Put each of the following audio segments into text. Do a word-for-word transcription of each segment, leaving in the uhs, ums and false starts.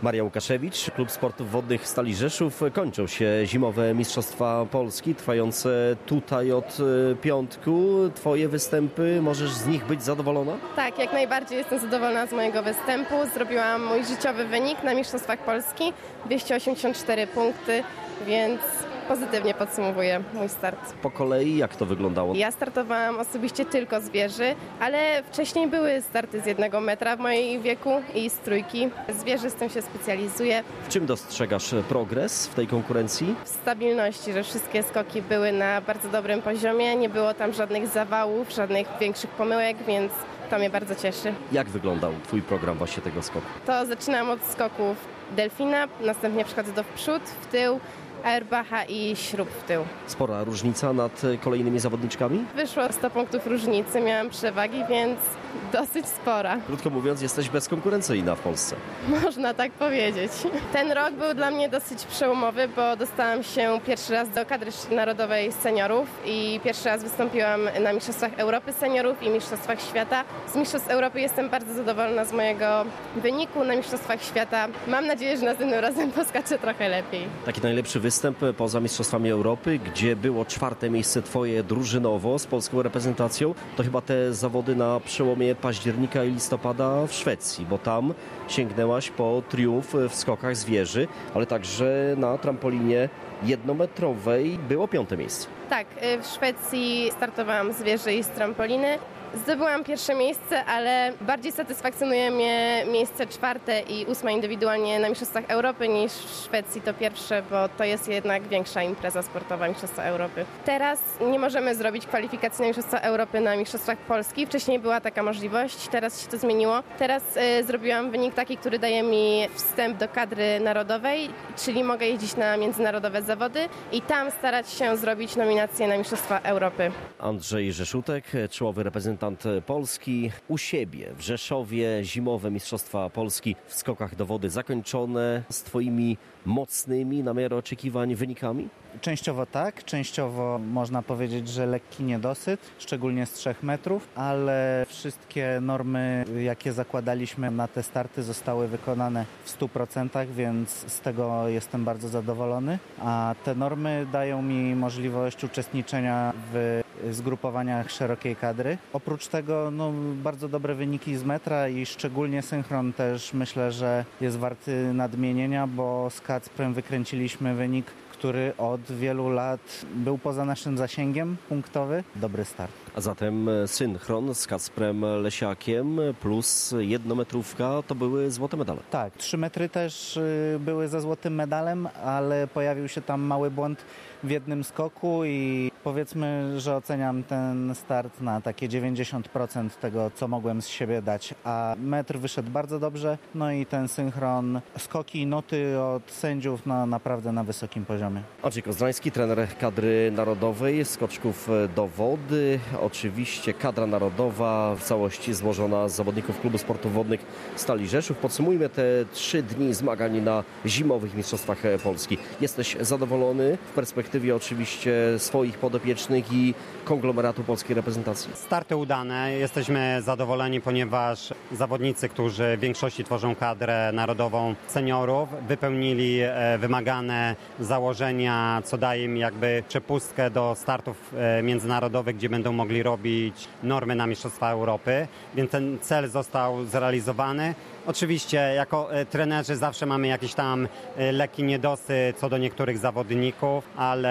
Maria Łukaszewicz, Klub Sportów Wodnych Stali Rzeszów. Kończą się zimowe Mistrzostwa Polski, trwające tutaj od piątku. Twoje występy, możesz z nich być zadowolona? Tak, jak najbardziej jestem zadowolona z mojego występu. Zrobiłam mój życiowy wynik na Mistrzostwach Polski, dwieście osiemdziesiąt cztery punkty, więc pozytywnie podsumowuję mój start. Po kolei jak to wyglądało? Ja startowałam osobiście tylko z wieży, ale wcześniej były starty z jednego metra w moim wieku i z trójki. Z wieży z tym się specjalizuję. W czym dostrzegasz progres w tej konkurencji? W stabilności, że wszystkie skoki były na bardzo dobrym poziomie, nie było tam żadnych zawałów, żadnych większych pomyłek, więc to mnie bardzo cieszy. Jak wyglądał twój program właśnie tego skoku? To zaczynam od skoków delfina, następnie przechodzę do w przód, w tył, airbacha i śrub w tył. Spora różnica nad kolejnymi zawodniczkami? Wyszło sto punktów różnicy, miałam przewagi, więc dosyć spora. Krótko mówiąc, jesteś bezkonkurencyjna w Polsce. Można tak powiedzieć. Ten rok był dla mnie dosyć przełomowy, bo dostałam się pierwszy raz do kadry narodowej seniorów i pierwszy raz wystąpiłam na Mistrzostwach Europy Seniorów i Mistrzostwach Świata. Z Mistrzostw Europy jestem bardzo zadowolona z mojego wyniku. Na Mistrzostwach Świata mam nadzieję, że następnym razem poskaczę trochę lepiej. Taki najlepszy występ poza Mistrzostwami Europy, gdzie było czwarte miejsce twoje drużynowo z polską reprezentacją, to chyba te zawody na przełomie października i listopada w Szwecji, bo tam sięgnęłaś po triumf w skokach z wieży, ale także na trampolinie jednometrowej było piąte miejsce. Tak, w Szwecji startowałam z wieży i z trampoliny. Zdobyłam pierwsze miejsce, ale bardziej satysfakcjonuje mnie miejsce czwarte i ósme indywidualnie na Mistrzostwach Europy niż w Szwecji to pierwsze, bo to jest jednak większa impreza sportowa Mistrzostwa Europy. Teraz nie możemy zrobić kwalifikacji na Mistrzostwa Europy na Mistrzostwach Polski. Wcześniej była taka możliwość, teraz się to zmieniło. Teraz y, zrobiłam wynik taki, który daje mi wstęp do kadry narodowej, czyli mogę jeździć na międzynarodowe zawody i tam starać się zrobić nominację na Mistrzostwa Europy. Andrzej Rzeszutek, czołowy reprezentant Polski. U siebie w Rzeszowie zimowe Mistrzostwa Polski w skokach do wody zakończone z twoimi mocnymi na miarę oczekiwań wynikami? Częściowo tak, częściowo można powiedzieć, że lekki niedosyt, szczególnie z trzech metrów, ale wszystkie normy, jakie zakładaliśmy na te starty, zostały wykonane w stu procentach, więc z tego jestem bardzo zadowolony. A te normy dają mi możliwość uczestniczenia w zgrupowaniach szerokiej kadry. Oprócz tego no, bardzo dobre wyniki z metra i szczególnie synchron też myślę, że jest warty nadmienienia, bo z Kacprem wykręciliśmy wynik, który od wielu lat był poza naszym zasięgiem punktowy. Dobry start. A zatem synchron z Kacprem Lesiakiem plus jednometrówka to były złote medale. Tak, trzy metry też były ze złotym medalem, ale pojawił się tam mały błąd w jednym skoku i powiedzmy, że oceniam ten start na takie dziewięćdziesiąt procent tego, co mogłem z siebie dać, a metr wyszedł bardzo dobrze, no i ten synchron, skoki i noty od sędziów no, naprawdę na wysokim poziomie. Andrzej Kozdrański, trener kadry narodowej, skoczków do wody. Oczywiście kadra narodowa w całości złożona z zawodników Klubu Sportów Wodnych Stali Rzeszów. Podsumujmy te trzy dni zmagań na zimowych Mistrzostwach Polski. Jesteś zadowolony w perspektywie oczywiście swoich podopiecznych i konglomeratu polskiej reprezentacji? Starty udane. Jesteśmy zadowoleni, ponieważ zawodnicy, którzy w większości tworzą kadrę narodową seniorów, wypełnili wymagane założenia, co daje im jakby przepustkę do startów międzynarodowych, gdzie będą mogli robić normy na Mistrzostwa Europy, więc ten cel został zrealizowany. Oczywiście jako trenerzy zawsze mamy jakiś tam lekki niedosyt co do niektórych zawodników,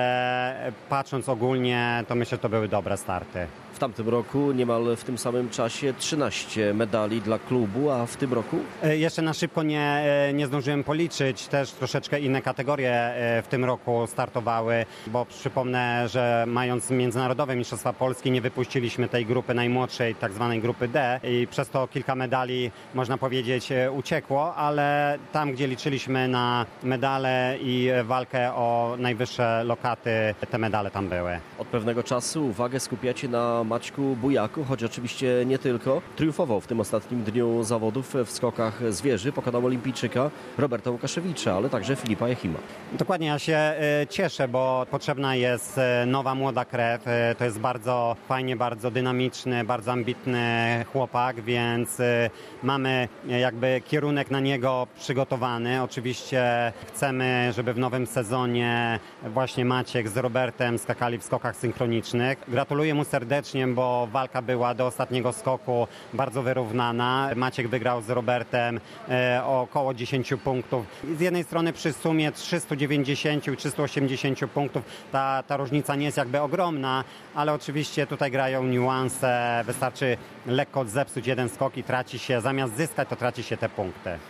ale patrząc ogólnie, to myślę, że to były dobre starty. W tamtym roku niemal w tym samym czasie trzynaście medali dla klubu, a w tym roku? Jeszcze na szybko nie, nie zdążyłem policzyć. Też troszeczkę inne kategorie w tym roku startowały, bo przypomnę, że mając międzynarodowe Mistrzostwa Polski nie wypuściliśmy tej grupy najmłodszej, tak zwanej grupy D i przez to kilka medali, można powiedzieć, uciekło, ale tam, gdzie liczyliśmy na medale i walkę o najwyższe lokaty, te medale tam były. Od pewnego czasu uwagę skupiacie na na Maćku Bujaku, choć oczywiście nie tylko. Triumfował w tym ostatnim dniu zawodów w skokach z wieży. Pokonał olimpijczyka Roberta Łukaszewicza, ale także Filipa Jachima. Dokładnie, ja się e, cieszę, bo potrzebna jest e, nowa, młoda krew. E, to jest bardzo fajnie, bardzo dynamiczny, bardzo ambitny chłopak, więc e, mamy e, jakby kierunek na niego przygotowany. Oczywiście chcemy, żeby w nowym sezonie właśnie Maciek z Robertem skakali w skokach synchronicznych. Gratuluję mu serdecznie, bo walka była do ostatniego skoku bardzo wyrównana. Maciek wygrał z Robertem e, o około dziesięć punktów. Z jednej strony przy sumie trzysta dziewięćdziesiąt i trzysta osiemdziesiąt punktów ta, ta różnica nie jest jakby ogromna, ale oczywiście tutaj grają niuanse. Wystarczy lekko zepsuć jeden skok i traci się, zamiast zyskać, to traci się te punkty.